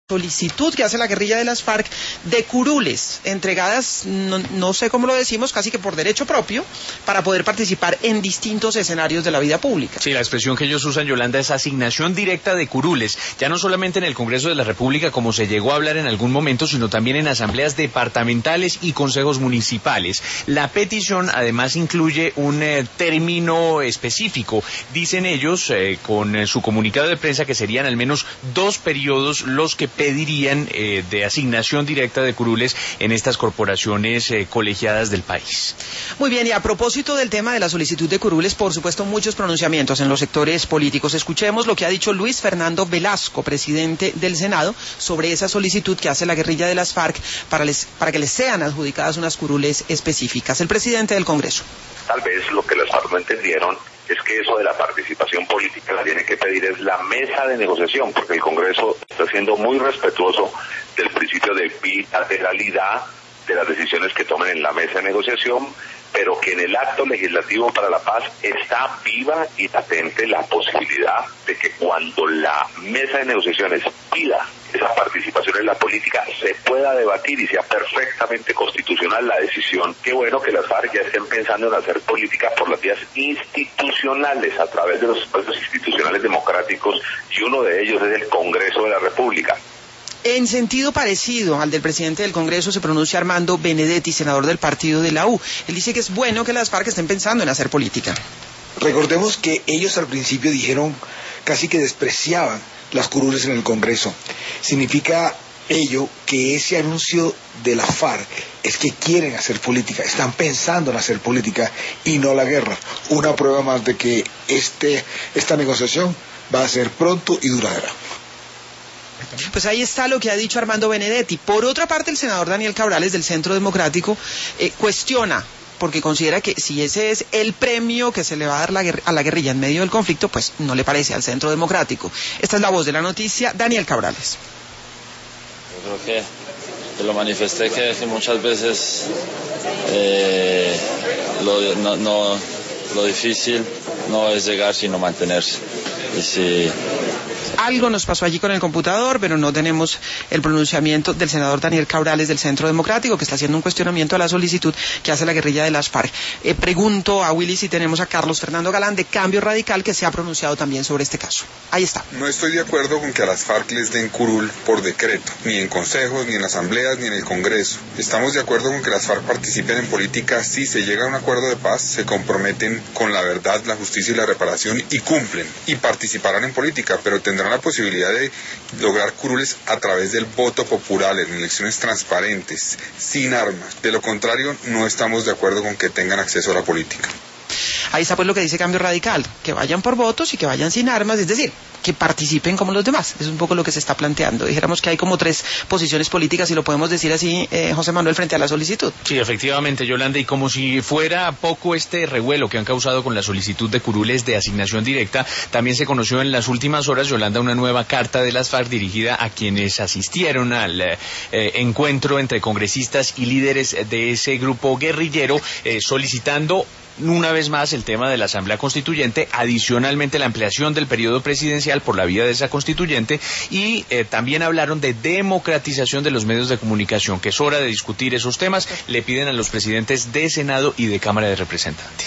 Solicitud que hace la guerrilla de las FARC de curules, entregadas, no sé cómo lo decimos, casi que por derecho propio, para poder participar en distintos escenarios de la vida pública. Sí, la expresión que ellos usan, Yolanda, es asignación directa de curules, ya no solamente en el Congreso de la República, como se llegó a hablar en algún momento, sino también en asambleas departamentales y consejos municipales. La petición, además, incluye un término específico. Dicen ellos, con su comunicado de prensa, que serían al menos 2 periodos los que pedirían de asignación directa de curules en estas corporaciones colegiadas del país. Muy bien, y a propósito del tema de la solicitud de curules, por supuesto, muchos pronunciamientos en los sectores políticos. Escuchemos lo que ha dicho Luis Fernando Velasco, presidente del Senado, sobre esa solicitud que hace la guerrilla de las FARC para que les sean adjudicadas unas curules específicas. El presidente del Congreso. Tal vez lo que los FARC no entendieron es que eso de la participación política la tiene que pedir es la mesa de negociación, porque el Congreso está siendo muy respetuoso del principio de bilateralidad de las decisiones que tomen en la mesa de negociación, pero que en el acto legislativo para la paz está viva y latente la posibilidad de que cuando la mesa de negociaciones pida esa participación en la política se pueda debatir y sea perfectamente constitucional la decisión. Qué bueno que las FARC ya estén pensando en hacer política por las vías institucionales, a través de los espacios institucionales democráticos, y uno de ellos es el Congreso de la República. En sentido parecido al del presidente del Congreso se pronuncia Armando Benedetti, senador del partido de la U. Él dice que es bueno que las FARC estén pensando en hacer política. Recordemos que ellos al principio dijeron, casi que despreciaban las curules en el Congreso. Significa ello que ese anuncio de la FARC es que quieren hacer política, están pensando en hacer política y no la guerra. Una prueba más de que esta negociación va a ser pronto y duradera. Pues ahí está lo que ha dicho Armando Benedetti. Por otra parte, el senador Daniel Cabrales del Centro Democrático cuestiona, porque considera que si ese es el premio que se le va a dar a la guerrilla en medio del conflicto, pues no le parece al Centro Democrático. Esta es la voz de la noticia, Daniel Cabrales. Yo creo que lo manifesté que muchas veces lo difícil no es llegar sino mantenerse. Y si algo nos pasó allí con el computador, pero no tenemos el pronunciamiento del senador Daniel Cabrales del Centro Democrático, que está haciendo un cuestionamiento a la solicitud que hace la guerrilla de las FARC. Pregunto a Willy si tenemos a Carlos Fernando Galán de Cambio Radical, que se ha pronunciado también sobre este caso. Ahí está. No estoy de acuerdo con que a las FARC les den curul por decreto, ni en consejos, ni en asambleas, ni en el Congreso. Estamos de acuerdo con que las FARC participen en política si se llega a un acuerdo de paz, se comprometen con la verdad, la justicia y la reparación y cumplen, y participarán en política, pero tendrán la posibilidad de lograr curules a través del voto popular en elecciones transparentes, sin armas. De lo contrario, no estamos de acuerdo con que tengan acceso a la política. Ahí está pues lo que dice Cambio Radical, que vayan por votos y que vayan sin armas, es decir, que participen como los demás. Es un poco lo que se está planteando. Dijéramos que hay como 3 posiciones políticas, y lo podemos decir así, José Manuel, frente a la solicitud. Sí, efectivamente, Yolanda, y como si fuera poco este revuelo que han causado con la solicitud de curules de asignación directa, también se conoció en las últimas horas, Yolanda, una nueva carta de las FARC dirigida a quienes asistieron al encuentro entre congresistas y líderes de ese grupo guerrillero, solicitando una vez más el tema de la Asamblea Constituyente, adicionalmente la ampliación del periodo presidencial por la vía de esa constituyente, y también hablaron de democratización de los medios de comunicación, que es hora de discutir esos temas. Le piden a los presidentes de Senado y de Cámara de Representantes.